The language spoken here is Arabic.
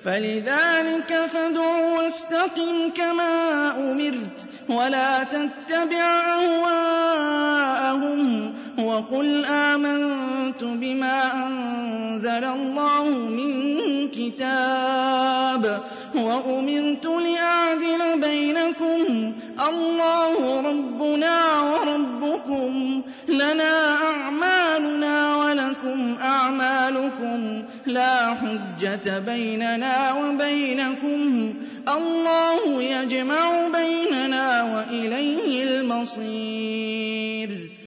فلذلك فادع واستقم كما أمرت ولا تتبع أهواءهم وقل آمنت بما أنزل الله من كتاب وأمرت لأعدل بينكم الله ربنا وربكم لنا أعمالنا ولكم أعمالكم لا حجة بيننا وبينكم الله يجمع بيننا وإليه المصير.